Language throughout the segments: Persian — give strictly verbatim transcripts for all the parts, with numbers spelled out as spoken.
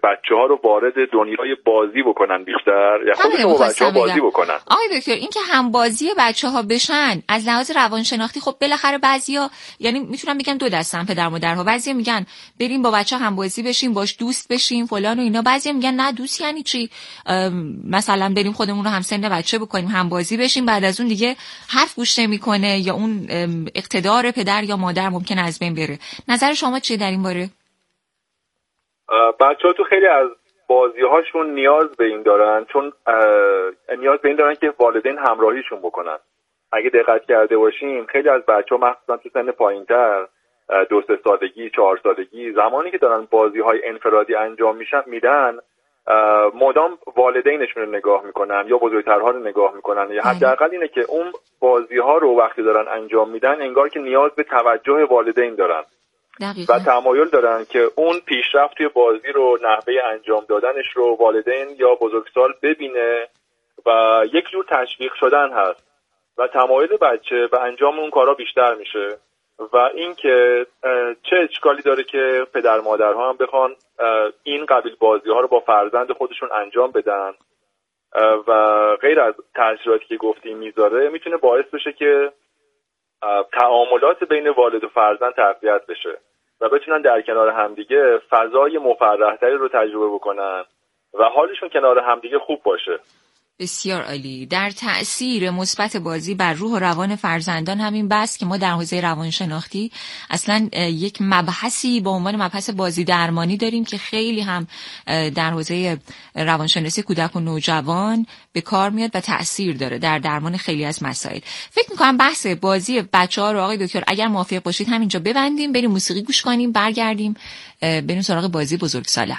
بچه‌ها رو وارد دنیای بازی بکنن بیشتر، یا خودشون با بچه‌ها بازی بکنن. آقای دکتر این که هم بازی بچه‌ها بشن از لحاظ روانشناختی، خب بالاخره بعضیا، یعنی میتونم بگم دو دستن پدر مادرها، بعضیا میگن بریم با بچه‌ها هم بازی بشیم، باش دوست بشیم فلان و اینا، بعضیا میگن نه دوست یعنی چی، مثلا بریم خودمون رو هم سن بچه بکنیم هم بازی بشیم، بعد از اون دیگه حرف گوش نمی‌کنه یا اون اقتدار پدر یا مادر ممکن از بین بره. نظر شما چیه در این باره؟ بچه‌ها تو خیلی از بازی‌هاشون نیاز به این دارن، چون نیاز به این دارن که والدین همراهیشون بکنن. اگه دقت کرده باشیم خیلی از بچه‌ها مخصوصا تو سن پایین‌تر، دو سه سالگی، چهار سالگی، زمانی که دارن بازی‌های انفرادی انجام میشن میدن، مدام والدینشون رو نگاه میکنن یا بزرگترها رو نگاه میکنن، یا حداقل اینه که اون بازی‌ها رو وقتی دارن انجام میدن انگار که نیاز به توجه والدین دارن. دقیقا. و تمایل دارن که اون پیشرفت توی بازی رو، نحوه انجام دادنش رو والدین یا بزرگسال ببینه و یک جور تشویق شدن هست و تمایل بچه به انجام اون کارا بیشتر میشه. و اینکه چه اشکالی داره که پدر مادرها هم بخوان این قبیل بازی ها رو با فرزند خودشون انجام بدن و غیر از تاثیراتی که گفتیم میذاره، میتونه باعث بشه که تعاملات بین والد و فرزند تقویت بشه و بتونن در کنار همدیگه فضای مفرح‌تری رو تجربه بکنن و حالشون کنار همدیگه خوب باشه. بسیار عالی. در تأثیر مثبت بازی بر روح و روان فرزندان همین بس که ما در حوزه روانشناختی اصلا یک مبحثی با عنوان مبحث بازی درمانی داریم که خیلی هم در حوزه روانشناسی کودک و نوجوان به کار میاد و تأثیر داره در درمان خیلی از مسائل. فکر میکنم بحث بازی بچه‌ها رو آقای دکتر اگر موافق باشید همینجا ببندیم، بریم موسیقی گوش کنیم، برگردیم بریم سراغ بازی بزرگسالان.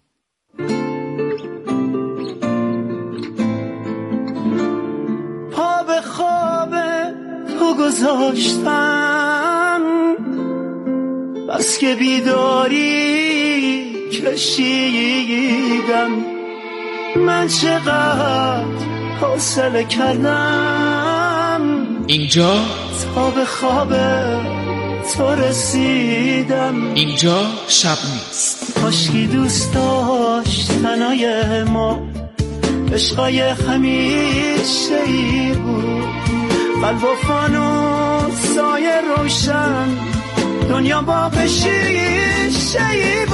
تو گذاشتم بس که بیداری کشیدم، من چقدر حوصله کردم اینجا تا به خواب تو رسیدم. اینجا شب نیست. کاشکی دوست داشت تنهای ما عشقای همیشه ای بود، قلب و فانوس سایه روشن دنیا باغ شیشه‌ای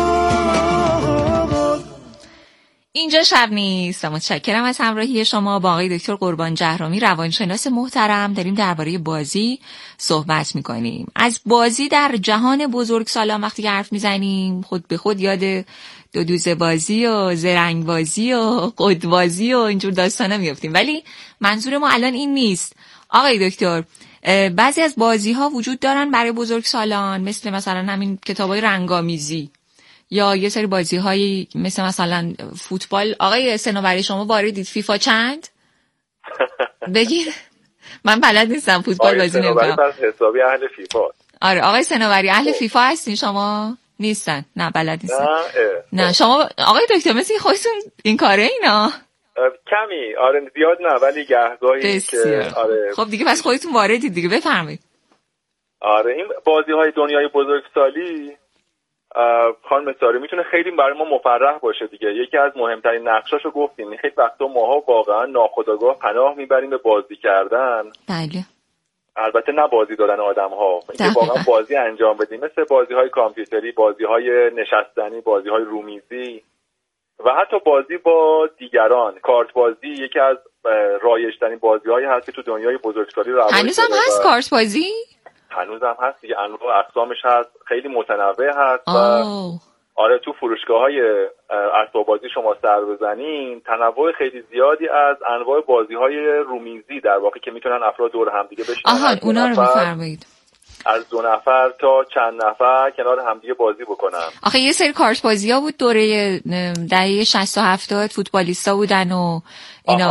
بود. اینجا شب نیست. متشکرم از همراهی شما با آقای دکتر قربان جهرمی، روانشناس محترم. داریم درباره بازی صحبت میکنیم. از بازی در جهان بزرگسالان وقتی که حرف میزنیم خود به خود یاد دو دوزه بازی و زرنگ بازی و قد بازی و اینجور داستانا میافتیم، ولی منظور ما الان این نیست. آقای دکتر بعضی از بازی ها وجود دارن برای بزرگسالان، مثل مثلا همین کتابای رنگامیزی یا یه سری بازی هایی مثل مثلا فوتبال. آقای سنوبری شما واردید فیفا چند؟ بگیر. من بلد نیستم فوتبال بازی نمی‌کنم. آقای سنوبری پس حسابی اهل فیفا. آره آقای سنوبری اهل فیفا هستین شما؟ نیستن. نه بلد نیستن. نه, نه شما آقای دکتر مثل خودتون این کاره اینا کمی. آره زیاد نه ولی گهگاهی که آره. خب دیگه پس خودتون واردید دیگه، بفرمایید. آره این بازی‌های دنیای بزرگسالی خانم ساری میتونه خیلی برای ما مفرح باشه دیگه. یکی از مهمترین نقشاشو گفتیم. خیلی وقتا ماها واقعا ناخودآگاه پناه میبریم به بازی کردن. بله. البته نه بازی دادن آدم‌ها، اینکه واقعا بازی انجام بدیم، مثل بازی‌های کامپیوتری، بازی‌های نشستنی، بازی‌های رومیزی و حتی بازی با دیگران. کارت بازی یکی از رایج‌ترین بازی‌هایی هست که تو دنیای بزرگسالی رواج داره. هنوزم هست کارت بازی؟ هنوزم هست دیگه، انواع اقسامش هست، خیلی متنوع هست. و آره تو فروشگاه‌های اسباب بازی شما سر بزنین تنوع خیلی زیادی از انواع بازی‌های رومیزی در واقع که میتونن افراد دور هم دیگه بشینن. آها اونا رو می‌فرمایید. از دو نفر تا چند نفر کنار همدیگه بازی بکنن. آخه یه سری کارت بازی‌ها بود دوره دهه شصت و هفتاد، فوتبالیستا بودن و اینا.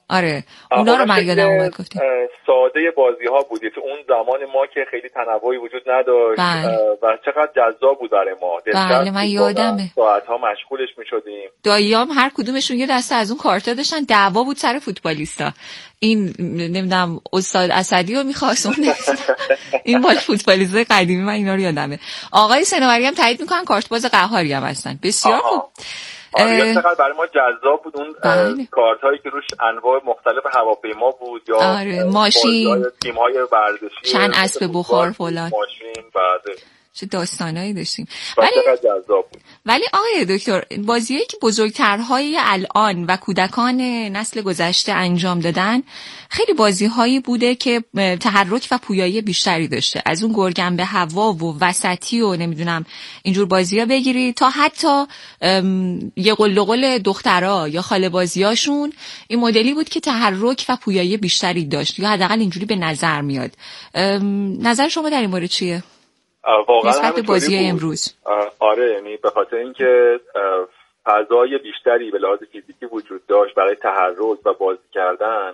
آره اونا رو من یادم اومد گفتیم. ساده بازی ها بودی تو اون زمان ما که خیلی تنوعی وجود نداشت. بله. و چقدر جذاب بود برای ما. بله من یادمه ساعت ها مشغولش میشدیم. داییام هر کدومشون یه دسته از اون کارتا داشتن، دعوا بود سر فوتبالیستا. این نمیدونم استاد اسدی رو می‌خواست اون این مال فوتبالیست قدیمی، من اینا رو یادمه. آقای سنواری هم تایید میکنن کارت باز قهاری هم هستن. بسیار خوب. آره چقدر برای ما جذاب بود اون کارت هایی که روش انواع مختلف هواپیما بود یا آره ماشین، تیم های ورزشی، چند اسب بخار فلان، ماشین بعد چه داستانایی داشتیم. ولی جذاب بود. ولی آقای دکتر بازیایی که بزرگترهای الان و کودکان نسل گذشته انجام دادن خیلی بازی‌هایی بوده که تحرک و پویایی بیشتری داشته، از اون گرگم به هوا و وسطی و نمیدونم اینجور بازی‌ها بگیری تا حتی یه قلقل دخترها یا خاله بازیاشون این مدلی بود که تحرک و پویایی بیشتری داشت یا حداقل اینجوری به نظر میاد. نظر شما در این مورد چیه؟ واقعا نسبت به بازی امروز؟ آره یعنی به خاطر اینکه فضای بیشتری به لحاظ فیزیکی وجود داشت برای تحرک و بازی کردن،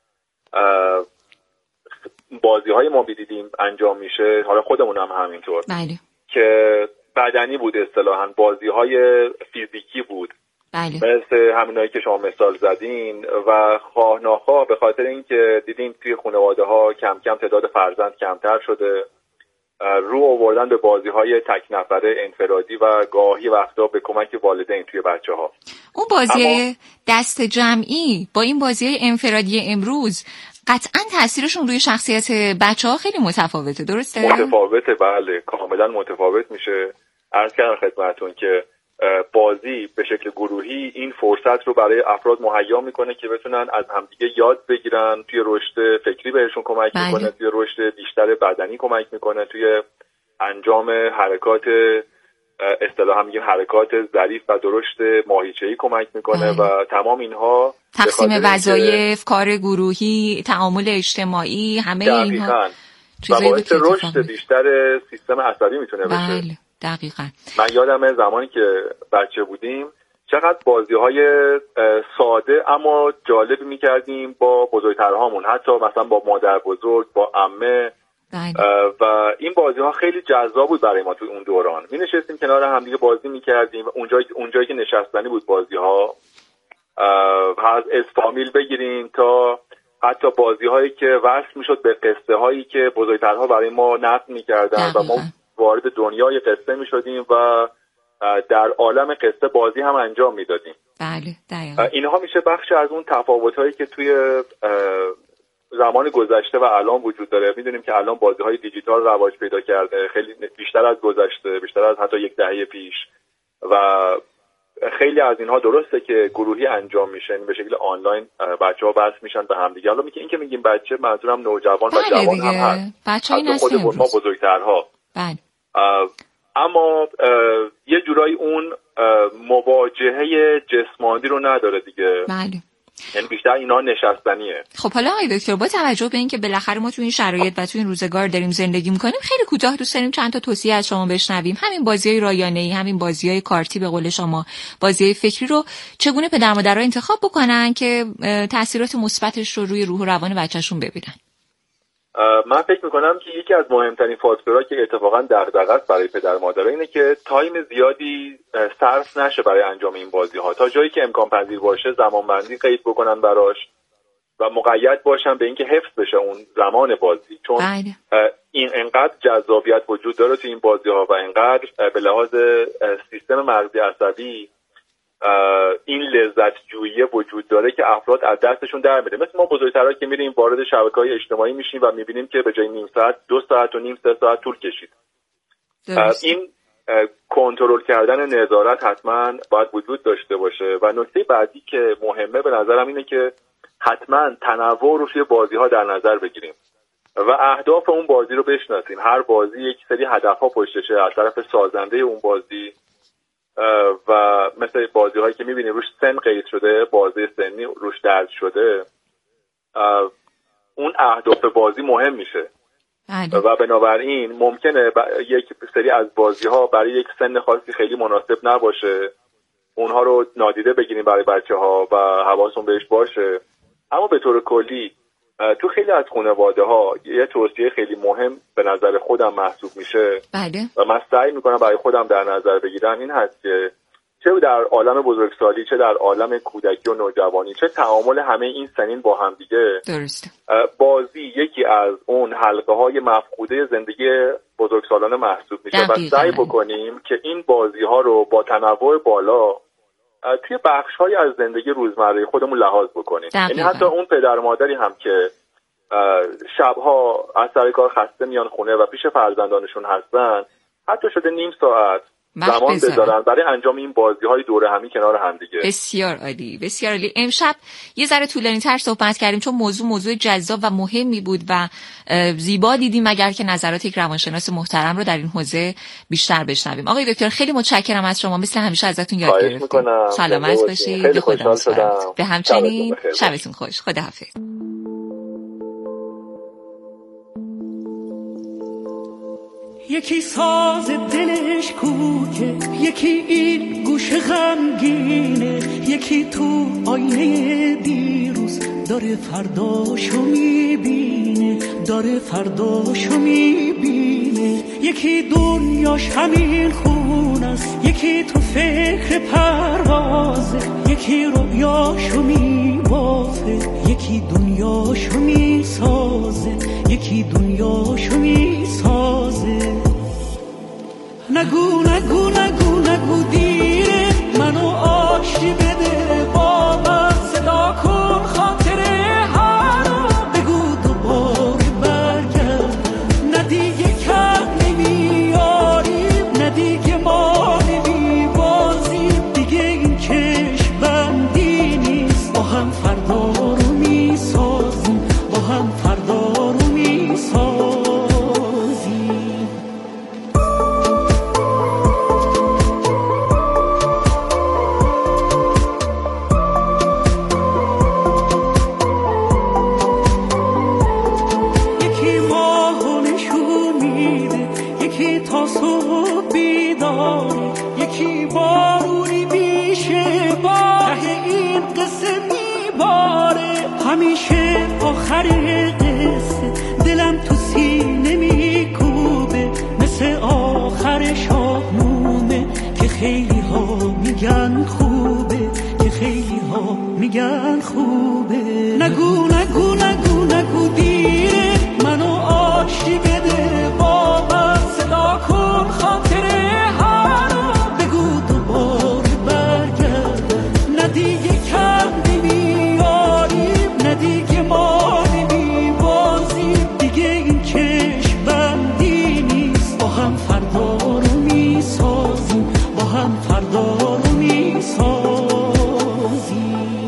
بازی های ما دیدیم انجام میشه، حالا خودمون هم همینطور. بله. که بدنی بود اصطلاحاً، بازی های فیزیکی بود. بله. مثل همینایی که شما مثال زدین و خواه ناخواه به خاطر اینکه دیدیم توی خانواده ها کم کم تعداد فرزند کمتر شده، رو آوردن به بازی‌های تک نفره انفرادی و گاهی وقتا به کمک والدین توی بچه‌ها. اون بازی اما... دست جمعی با این بازی انفرادی امروز قطعاً تاثیرشون روی شخصیت بچه‌ها خیلی متفاوته، درسته؟ متفاوته، بله کاملاً متفاوت میشه. عرض کردم خدمتتون که بازی به شکل گروهی این فرصت رو برای افراد مهیا میکنه که بتونن از همدیگه یاد بگیرن، توی رشد فکری بهشون کمک بله. میکنه، توی رشد بیشتر بدنی کمک میکنه، توی انجام حرکات اصطلاحاً میگیم حرکات ظریف و درشت ماهیچه‌ای کمک میکنه بله. و تمام اینها تقسیم وظایف، کار گروهی، تعامل اجتماعی، همه اینها و باعث رشد بیشتر سیستم عصبی میتونه بشه. بله. دقیقاً. من یادمه زمانی که بچه بودیم چقدر بازی‌های ساده اما جالب می‌کردیم با بزرگترهامون، حتی مثلا با مادر بزرگ، با عمه و این بازی‌ها خیلی جذاب بود برای ما تو اون دوران. می‌نشستیم کنار هم دیگه بازی می‌کردیم و اونجایی اونجایی که نشستنی بود بازی‌ها، از اسفامیل بگیریم تا حتی بازی‌هایی که وصل می‌شد به قصه‌هایی که بزرگترها برای ما نقل می‌کردن و ما وارد دنیای قصه می شدیم و در عالم قصه بازی هم انجام می دادیم. بله دقیقاً. اینها میشه بخش از اون تفاوت هایی که توی زمان گذشته و الان وجود داره. می دونیم که الان بازی های دیجیتال رواج پیدا کرده، خیلی بیشتر از گذشته، بیشتر از حتی یک دهه پیش و خیلی از اینها درسته که گروهی انجام میشن، به شکل آنلاین بچه‌ها وصل میشن به هم دیگه. حالا میگه این که میگیم بچه، منظورم نوجوان بله و جوان هم هست. بچهای نسل امروز. ما بزرگترها. بله. اما یه جورایی اون مواجهه جسمانی رو نداره دیگه. بله. یعنی بیشتر اینا نشستنیه. خب حالا آقای دکتر با توجه به اینکه بالاخره ما تو این شرایط و تو این روزگار داریم زندگی میکنیم، خیلی کوتاه دوست داریم چند تا توصیه از شما بشنویم. همین بازیای رایانه‌ای، همین بازیای کارتی به قول شما، بازیای فکری رو چگونه پدر مادرها انتخاب بکنن که تاثیرات مثبتش رو روی روح و روان بچه‌شون ببینن؟ من فکر میکنم که یکی از مهمترین فاکتورها که اتفاقا دغدغه است برای پدر مادرها اینه که تایم زیادی صرف نشه برای انجام این بازی ها. تا جایی که امکان پذیر باشه زمان بندی قید بکنن براش و مقید باشن به اینکه حفظ بشه اون زمان بازی، چون این انقدر جذابیت وجود داره تو این بازی ها و انقدر به لحاظ سیستم مغزی عصبی این لذت جویی وجود داره که افراد از دستشون در میره. مثل ما بزرگترها که میریم وارد شبکه‌های اجتماعی میشیم و میبینیم که به جای نیم ساعت دو ساعت و نیم سه ساعت طول کشید. این کنترل کردن نظارت حتما باید وجود داشته باشه و نکته بعدی که مهمه به نظرم اینه که حتما تنوع رو توی بازی‌ها در نظر بگیریم و اهداف اون بازی رو بشناسیم. هر بازی یک سری هدف‌ها پشتشه از طرف سازنده اون بازی و مثل بازی هایی که میبینیم روش سن قید شده، بازی سنی روش درج شده، اون اهداف بازی مهم میشه و بنابراین ممکنه یک سری از بازی ها برای یک سن خاصی خیلی مناسب نباشه، اونها رو نادیده بگیریم برای بچه ها و حواسون بهش باشه. اما به طور کلی تو خیلی از خانواده ها یه توصیه خیلی مهم به نظر خودم محسوب میشه بله. و من سعی میکنم برای خودم در نظر بگیرم، این هست که چه در عالم بزرگسالی، چه در عالم کودکی و نوجوانی، چه تعامل همه این سنین با هم دیگه، درسته، بازی یکی از اون حلقه های مفقوده زندگی بزرگسالان محسوب میشه و سعی بکنیم که این بازی ها رو با تنوع بالا توی بخش های از زندگی روزمره خودمون لحاظ بکنیم. یعنی حتی اون پدر مادری هم که شبها از سر کار خسته میان خونه و پیش فرزندانشون هستن، حتی شده نیم ساعت زمان بذارن برای انجام این بازی های دوره همی کنار هم دیگه. بسیار عالی، بسیار عالی. امشب یه ذره طولانی تر صحبت کردیم چون موضوع موضوع جذاب و مهمی بود و زیبا دیدیم اگر که نظرات یک روانشناس محترم رو در این حوزه بیشتر بشنویم. آقای دکتر خیلی متشکرم از شما، مثل همیشه ازتون یاد گرفتیم. سلامت باشید. خیلی خوشحال شدم. به همچنین شبتون خوش. خداحافظ. یکی ساز دلش کوکه، یکی این گوش غمگینه، یکی تو آینه دیروز داره فرداشو میبینه، داره فرداشو میبینه. یکی دنیاش همین خون است، یکی تو فکر پروازه، یکی رویاشو میبافه، یکی دنیاشو میسازه، یکی دنیاشو میسازه. نگو نگو نگو نگو دیره، منو آشتی بده با من، صدا کن خاطره ها رو، بگو دوباره برگرد، نه دیگه کم نمیاریم، نه دیگه ما نمیبازیم، دیگه این کش بندی نیست، با هم فردا رو میسازیم، با هم فردا رو میسازیم. یکی بارونی میشه باره این قصه میباره، همیشه آخر قصه دلم تو سینه میکوبه، مثل آخر شاهنامه که خیلی ها میگن خوبه، که خیلی ها میگن خوبه. نگو نگو نگو نگو دیره، منو آشتی بده با من، صدا کن خاطره ها رو، بگو دوباره برگرد، نه دیگه کم نمیاریم، نه دیگه ما نمیبازیم، دیگه این کش بندی نیست، با هم فردا رو میسازیم، با هم فردا رو میسازیم.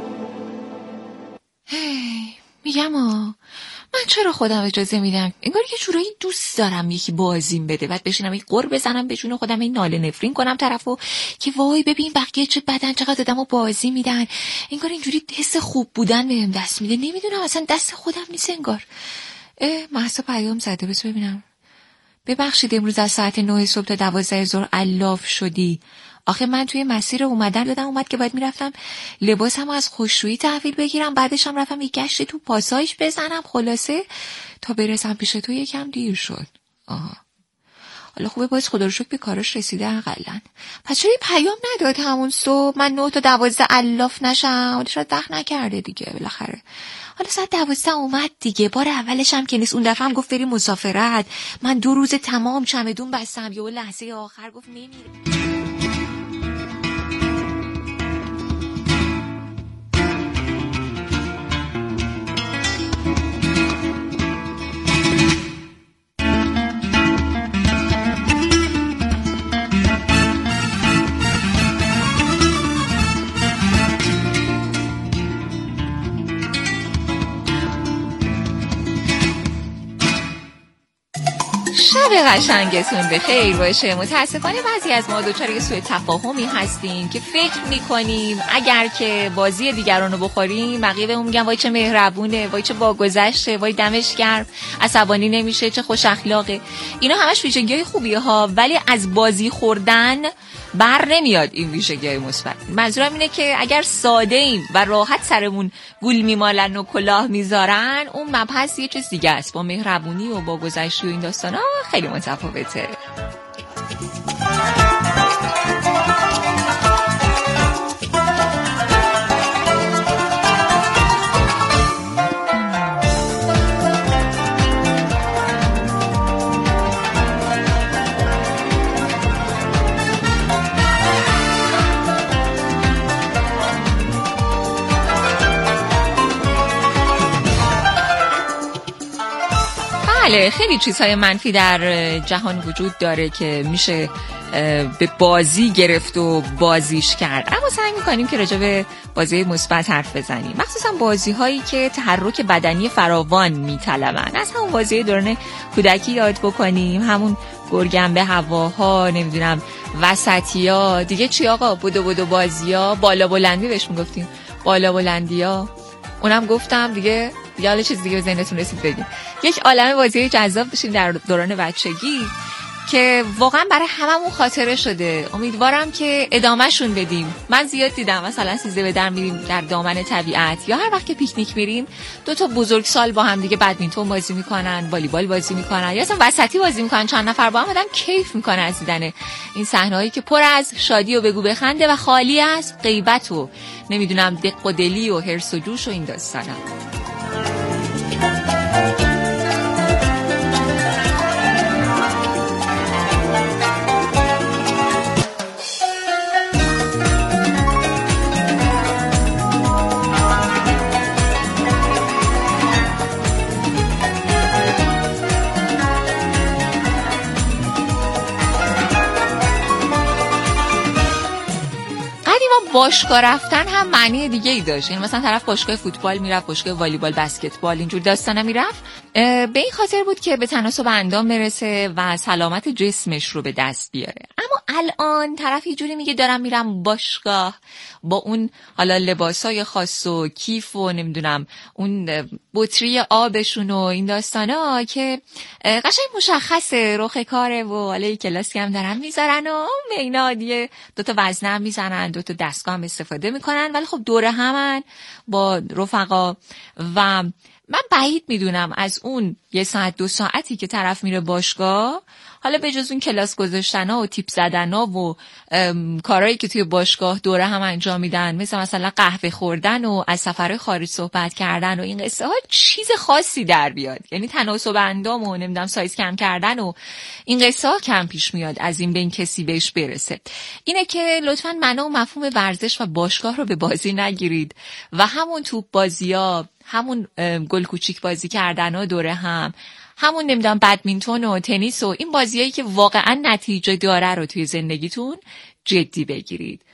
هی میگم آه من چرا خودم اجازه میدم انگار یه جورایی دوست دارم یکی بازیم بده، بعد بشینم یک قر بزنم به جون خودم، این ناله نفرین کنم طرفو که وای ببین بقیه چه بدن، چقدر آدمو بازی میدن، انگار اینجوری حس خوب بودن بهم دست میده. نمیدونم اصلا دست خودم نیست انگار. اه مهسا پیام زده، بس ببینم. ببخشید امروز از ساعت نه صبح تا دوازده ظهر الاف شدی. آخه من توی مسیر اومدن دادم اومد که باید میرفتم لباسم از خوشرویی تحویل بگیرم، بعدش هم رفتم یک گشت تو پاساژ بزنم، خلاصه تا برسم پیش تو یکم دیر شد. آها حالا خوبه باز خدا رو شکر به کاراش رسیده اقلن. پس چرا پیام نداد همون صبح من نه تا دوازده الاف نشم؟ شاید وقت نکرده دیگه بالاخره. حالا ساعت دوازده اومد دیگه، بار اولش هم که نیست. اون دفعه هم گفت بریم مسافرت، من دو روز تمام چمدون بستم، یه لحظه آخر گفت نمیره. شب قشنگتون به خیر باشه. متاسفانه بعضی از ما دوچار یه سوء تفاهمی هستیم که فکر میکنیم اگر که بازی دیگران رو بخوریم بقیه بهمون میگن وای چه مهربونه، وای چه باگذشته، وای دمش گرم، عصبانی نمیشه، چه خوش اخلاقه. اینا همش ویژگی‌های خوبیه ها، ولی از بازی خوردن بر نمیاد این ویژگی‌های مثبت. منظورم اینه که اگر ساده ایم و راحت سرمون گول میمالن و کلاه میذارن، اون مبحث یه چیز دیگه است. با مهربونی و با گذشته و این داستانا خیلی متفاوته. بله، خیلی چیزهای منفی در جهان وجود داره که میشه به بازی گرفت و بازیش کرد، اما سعی میکنیم که راجع به بازی مثبت حرف بزنیم، مخصوصا بازی هایی که تحرک بدنی فراوان میطلبن. از همون بازی دوران کودکی یاد بکنیم، همون گرگنبه هواها، نمیدونم وسطی ها، دیگه چی آقا، بودو بودو بازی ها، بالا بلندی بهش میگفتیم، بالا بلندی ها، اونم گفتم دیگه. دیگه حالا چیز دیگه به ذهنتون رسید بگیم. یک عالمه بازی جذاب داشتیم در دوران بچگی که واقعا برای هممون خاطره شده. امیدوارم که ادامهشون بدیم. من زیاد دیدم مثلا سیزده به در میریم در دامن طبیعت، یا هر وقت که پیکنیک میریم دو تا بزرگسال با هم دیگه بدمینتون بازی میکنن، والیبال بازی میکنن، یا اصلا وسطی بازی میکنن، چند نفر با هم آدم کیف میکنه از دیدن این صحنه‌هایی که پر از شادی و بگو بخنده و خالی از غیبت و نمیدونم دق و دلی و حرص و جوش و این داستانا. باشگاه رفتن هم معنی دیگه ای داشت. یعنی مثلا طرف باشگاه فوتبال میرفت، باشگاه والیبال، بسکتبال، اینجور داستانا میرفت، به این خاطر بود که به تناسب اندام برسه و سلامت جسمش رو به دست بیاره. اما الان طرف یه جوری میگه دارم میرم باشگاه با اون حالا لباسای خاص و کیف و نمیدونم اون بطری آبشون و این داستانا که قشنگ مشخصه رخ کاره و حالا کلاسی هم دارن میذارن و مینا دیگه دوتا وزنه هم میزنن، دوتا دستگاه هم استفاده میکنن، ولی خب دوره همن با رفقا. و من بعید میدونم از اون یه ساعت دو ساعتی که طرف میره باشگاه، حالا به جز اون کلاس گذاشتن ها و تیپ زدن ها و کارهایی که توی باشگاه دوره هم انجام میدن، مثل مثلا قهوه خوردن و از سفر خارج صحبت کردن و این قصه ها، چیز خاصی در بیاد. یعنی تناسب اندام و نمیدونم سایز کم کردن و این قصه ها کم پیش میاد از این بین کسی بهش برسه. اینه که لطفاً معنا و مفهوم ورزش و باشگاه رو به بازی نگیرید و همون توپ بازی ها، همون گل کوچیک بازی کردن ها دوره هم، همون نمیدونم بدمینتون و تنیس و این بازیایی که واقعا نتیجه داره رو توی زندگیتون جدی بگیرید.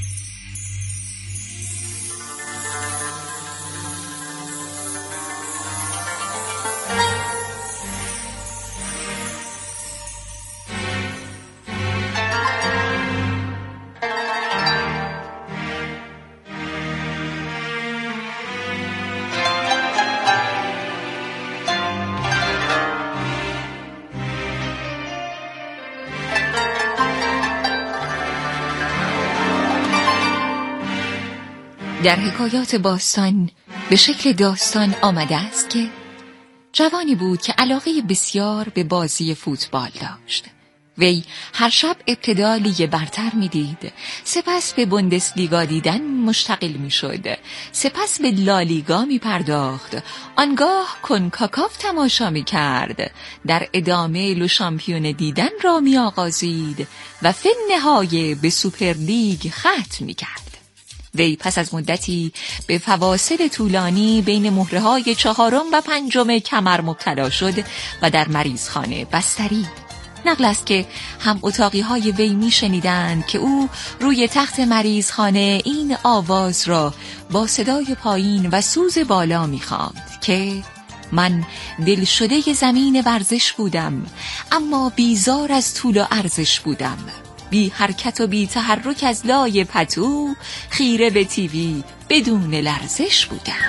در حکایات باستان به شکل داستان آمده است که جوانی بود که علاقه بسیار به بازی فوتبال داشت. وی هر شب ابتدا لیگ برتر می دید، سپس به بوندسلیگا دیدن مشتغل می شد، سپس به لالیگا می پرداخت، آنگاه کنکاکاف تماشا می کرد، در ادامه لو شامپیون دیدن را می آغازید و فی النهایه به سوپر لیگ ختم می کرد. وی پس از مدتی به فواصل طولانی بین مهره‌های چهارم و پنجم کمر مبتلا شد و در مریضخانه بستری. نقل است که هم اتاقی‌های وی می‌شنیدند که او روی تخت مریضخانه این آواز را با صدای پایین و سوز بالا می‌خواند که من دلشده زمین ورزش بودم، اما بیزار از طول و ارزش بودم، بی حرکت و بی تحرک از لای پتو، خیره به تیوی بدون لرزش بودم.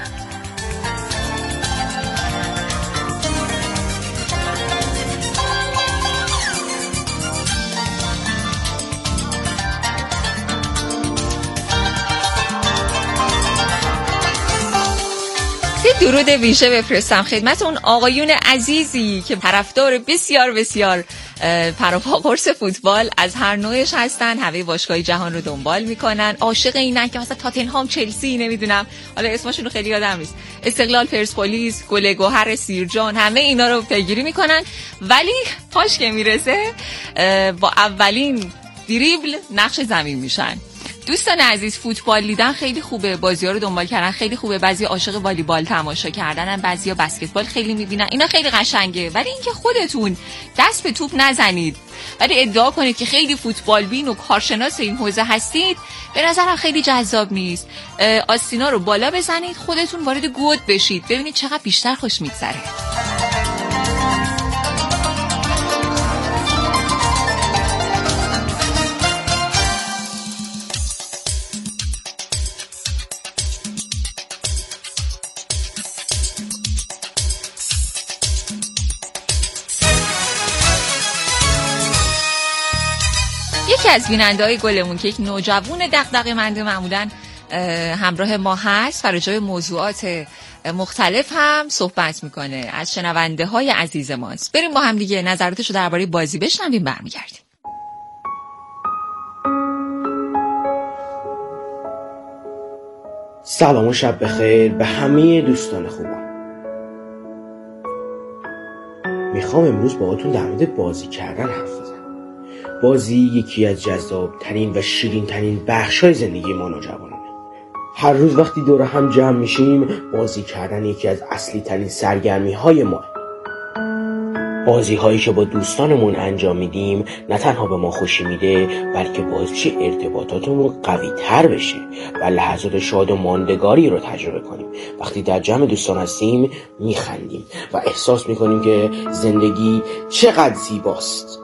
درود ویژه بفرستم خدمت اون آقایون عزیزی که طرفدار بسیار بسیار پروپا قرص فوتبال از هر نوعش هستن، همه باشگاه جهان رو دنبال میکنن، عاشق اینن که مثلا تاتنهام، چلسی، نمیدونم حالا اسمشون رو خیلی یادم نیست، استقلال، پرسپولیس، گل گوهر، سیرجان، همه اینا رو پیگیری میکنن. ولی پاش که میرسه با اولین دریبل نقش زمین میشن. دوستان عزیز، فوتبال دیدن خیلی خوبه، بازی‌ها رو دنبال کردن خیلی خوبه، بعضی عاشق والیبال تماشا کردنن، بعضیا بسکتبال خیلی می‌بینن، اینا خیلی قشنگه. ولی اینکه خودتون دست به توپ نزنید ولی ادعا کنید که خیلی فوتبال بین و کارشناس این حوزه هستید، به نظرم خیلی جذاب نیست. آستینا رو بالا بزنید، خودتون وارد گود بشید، ببینید چقدر بیشتر خوش می‌گذره. یکی از بیننده‌های گلمون که یک نوجوان دغدغه‌مند معمولاً همراه ما هست، فرجای موضوعات مختلف هم صحبت میکنه، از شنونده های عزیز ماست. بریم با هم دیگه نظراتشو درباره بازی بشنویم، برمیگردیم. سلام و شب بخیر به همه دوستان خوبم. میخوام امروز باهاتون در مورد بازی کردن حرف بزنم. بازی یکی از جذاب‌ترین و شیرین‌ترین بخش‌های زندگی ما نوجوانانه. هر روز وقتی دور هم جمع میشیم، بازی کردن یکی از اصلی‌ترین سرگرمی‌های ما. بازی‌هایی که با دوستانمون انجام میدیم نه تنها به ما خوشی میده، بلکه باعث میشه ارتباطاتمون قوی‌تر بشه و لحظات شاد و ماندگاری رو تجربه کنیم. وقتی در جمع دوستان هستیم میخندیم و احساس میکنیم که زندگی چقدر زیباست.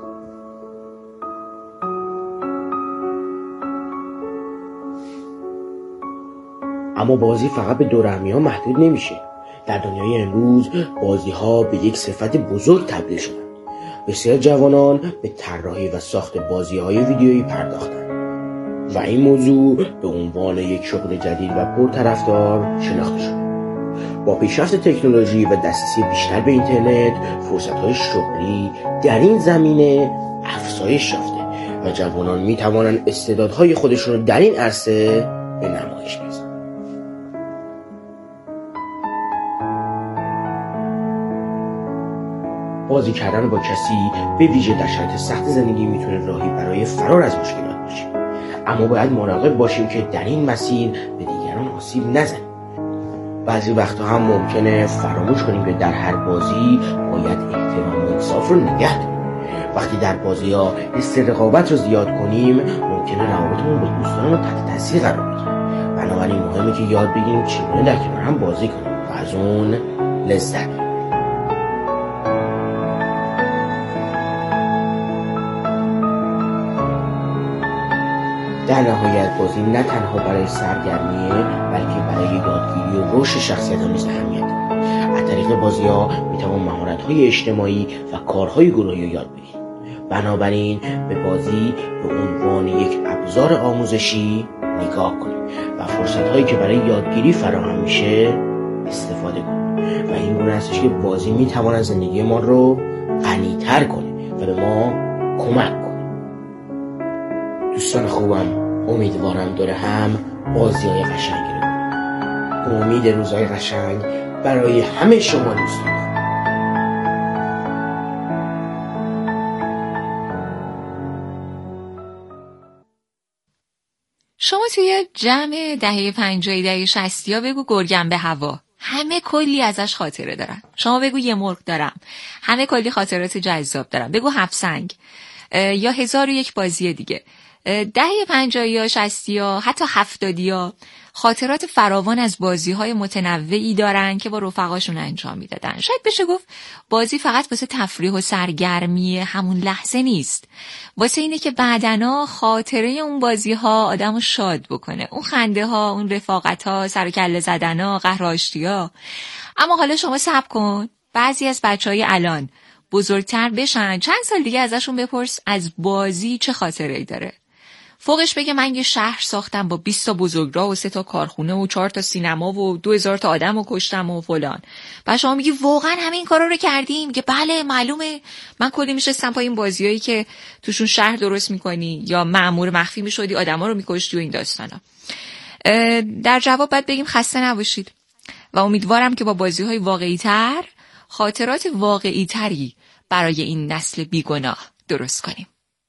اما بازی فقط به دورهمی‌ها محدود نمیشه. در دنیای امروز بازی‌ها به یک صفت بزرگ تبدیل شدن. بسیار جوانان به طراحی و ساخت بازی‌های ویدیویی پرداختند و این موضوع به عنوان یک شغل جدید و پرطرفدار شناخته شده. با پیشرفت تکنولوژی و دسترسی بیشتر به اینترنت، فرصت‌های شغلی در این زمینه افزایش یافته و جوانان می‌توانند استعدادهای خودشون رو در این عرصه به نمایش بذارند. بازی کردن با کسی به ویژه در شرایط سخت زندگی میتونه راهی برای فرار از مشکلات باشه، اما باید مراقب باشیم که در این مسیر به دیگران آسیب نزنیم. بعضی وقتا هم ممکنه فراموش کنیم که در هر بازی باید احترام و انصاف رو نگه داریم. وقتی در بازی ها حس رقابت رو زیاد کنیم، ممکنه روابطمون با دوستانمون تحت تاثیر قرار بگیره. بنابراین مهمه که یاد بگیریم چگونه در کنار هم بازی کنیم و از اون لذت ببریم. در نهایت بازی نه تنها برای سرگرمیه، بلکه برای یادگیری و رشد شخصیت هم نیز اهمیت داره. از طریق بازی‌ها میتوان مهارت‌های اجتماعی و کارهای گروهی رو یاد بگیریم. بنابراین به بازی به عنوان یک ابزار آموزشی نگاه کنیم و فرصت‌هایی که برای یادگیری فراهم میشه استفاده کنیم و این گونه هستش که بازی میتواند زندگی ما رو غنی‌تر کنه و به ما کمک کنه. دوستان خوبم، امیدوارم دور هم بازی‌های قشنگی رو کنیم. امید روزهای قشنگ برای همه شما دوستان. شما توی جمع دهه پنجاهی دهه شصتی ها بگو گرگم به هوا، همه کلی ازش خاطره دارن. شما بگو یه مرغ دارم، همه کلی خاطرات جذاب دارن. بگو هفسنگ یا هزار و یک بازی دیگه. دهه پنجاهی ها، شصتی ها، حتی هفتادی ها خاطرات فراوان از بازی های متنوعی دارن که با رفقاشون انجام میدادن. شاید بشه گفت بازی فقط واسه تفریح و سرگرمی همون لحظه نیست، واسه اینه که بعدنا خاطره اون بازی ها آدمو شاد بکنه، اون خنده ها، اون رفاقت ها، سر و کله زدن ها، قهر و آشتی ها. اما حالا شما صبر کن، بعضی از بچهای الان بزرگتر بشن، چند سال دیگه ازشون بپرس از بازی چه خاطره‌ای داره. فوقش بگه من یه شهر ساختم با بیست تا بزرگراه و سه تا کارخونه و چهار تا سینما و دو هزار تا آدم رو کشتم و فلان. بعد شما میگی واقعا همه این کارا رو کردیم؟ میگه بله معلومه، من کلی میشستم پای این بازیایی که توشون شهر درست میکنی یا مأمور مخفی میشدی آدما رو میکشتی و این داستانا. در جواب باید بگیم خسته نباشید و امیدوارم که با بازی‌های واقعی‌تر خاطرات واقعی‌تری برای این نسل بیگناه درست کنیم.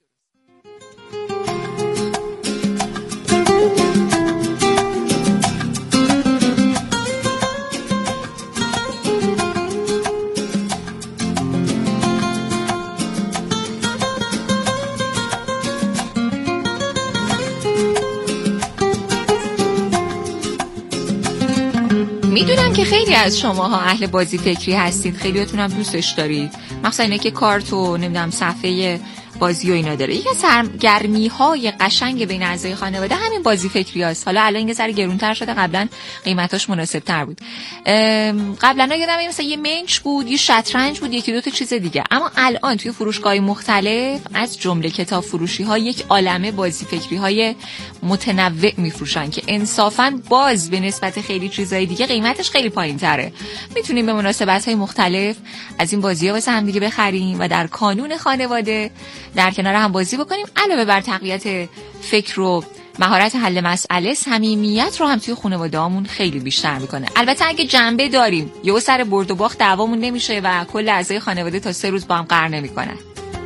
میدونم که خیلی از شماها اهل بازی فکری هستید، خیلیاتون هم دوستش دارید، مخصوصا اینه که کارت و نمیدونم صفحه بازی و اینا داره. یکی از سرگرمی‌های قشنگ بین اعضای خانواده همین بازی فکریاست. حالا الان یه ذره گرونتر شده، قبلا قیمتاش مناسب‌تر بود. قبلا یادم مثلا یه منچ بود، یه شطرنج بود، یکی دو تا چیز دیگه. اما الان توی فروشگاه‌های مختلف از جمله کتاب فروشی‌ها یک عالمه بازی فکری‌های متنوع میفروشن که انصافاً باز به نسبت خیلی چیزای دیگه قیمتش خیلی پایین‌تره. میتونیم به مناسبت‌های مختلف از این بازی‌ها واسه هم دیگه بخریم و در کانون خانواده در کنار هم بازی بکنیم. علاوه بر تقویت فکر و مهارت حل مسئله، صمیمیت رو هم توی خانواده‌هامون خیلی بیشتر میکنه. البته اگه جنبه داریم یهو سر برد و باخت دعوامون نمیشه و کل اعضای خانواده تا سه روز با هم قهر نمیکنن.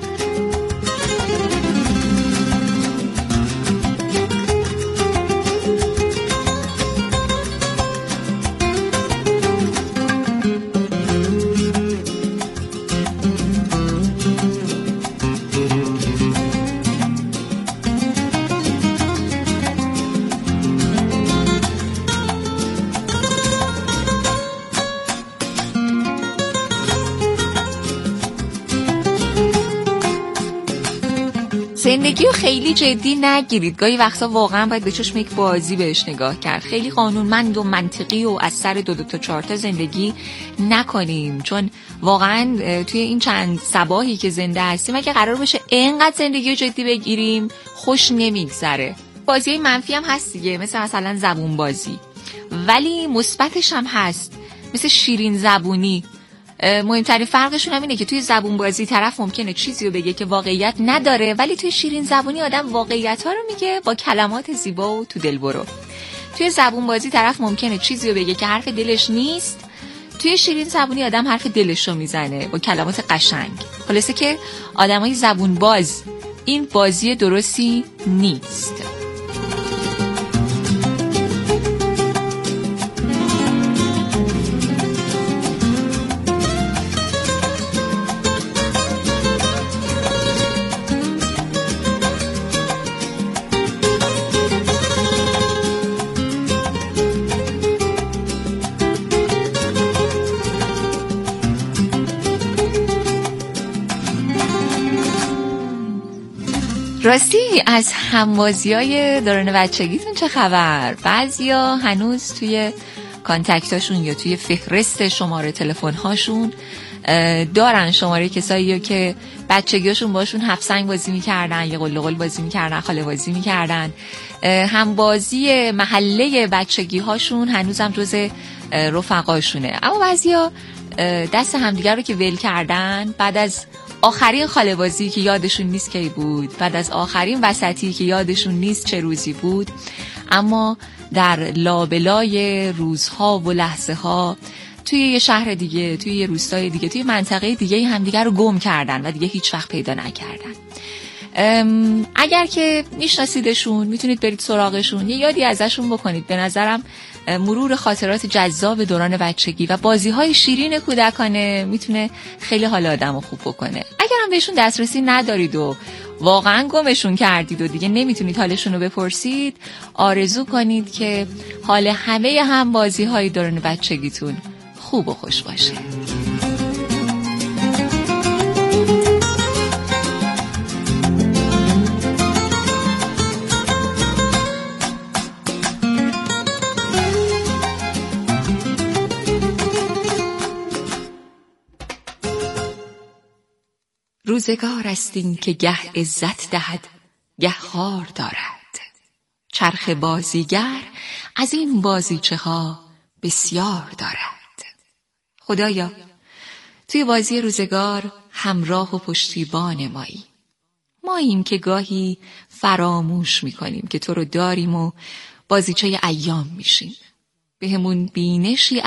زندگی رو خیلی جدی نگیرید. گاهی وقتا واقعا باید به چشم یک بازی بهش نگاه کرد. خیلی قانونمند و منطقی و از سر دو دو تا چهار تا زندگی نکنیم، چون واقعا توی این چند صباحی که زنده هستیم اگه قرار بشه اینقدر زندگی رو جدی بگیریم خوش نمیگذره. بازی منفی هم هست دیگه، مثل مثلا زبون بازی، ولی مثبتش هم هست، مثل شیرین زبونی. مهمترین فرقشون هم اینه که توی زبون بازی طرف ممکنه چیزی رو بگه که واقعیت نداره، ولی توی شیرین زبونی آدم واقعیت ها رو میگه با کلمات زیبا و تو دل برو. توی زبون بازی طرف ممکنه چیزی رو بگه که حرف دلش نیست، توی شیرین زبونی آدم حرف دلش رو میزنه با کلمات قشنگ. خلاصه که آدمای زبون باز این بازی درستی نیست. راستی از همبازی‌های دوران بچگیتون چه خبر؟ بعضیا هنوز توی کانتکتاشون یا توی فهرست شماره تلفن‌هاشون دارن شماره کسایی که بچگیاشون باشون هفت سنگ بازی می‌کردن، یا قل قل بازی می‌کردن، خاله بازی می‌کردن. همبازی محله بچگی‌هاشون هنوزم جز رفقاشونه. اما بعضیا دست همدیگر رو که ول کردن، بعد از آخرین خاله بازی که یادشون نیست کی بود، بعد از آخرین وسطی که یادشون نیست چه روزی بود، اما در لابلای روزها و لحظه ها توی یه شهر دیگه، توی یه روستای دیگه، توی منطقه دیگه همدیگر رو گم کردن و دیگه هیچ وقت پیدا نکردن. اگر که میشناسیدشون میتونید برید سراغشون، یه یادی ازشون بکنید. به نظرم مرور خاطرات جذاب دوران بچگی و بازی‌های شیرین کودکانه میتونه خیلی حال آدمو خوب بکنه. اگر هم بهشون دسترسی ندارید و واقعا گمشون کردید و دیگه نمیتونید حالشون رو بپرسید، آرزو کنید که حال همه هم بازی‌های دوران بچگیتون خوب و خوش باشه. روزگار است این که گه عزت دهد گه خار دارد، چرخ بازیگر از این بازیچه ها بسیار دارد. خدایا توی بازی روزگار همراه و پشتیبان مایی. ماییم که گاهی فراموش میکنیم که تو رو داریم و بازیچه ایام میشیم. بهمون بینشی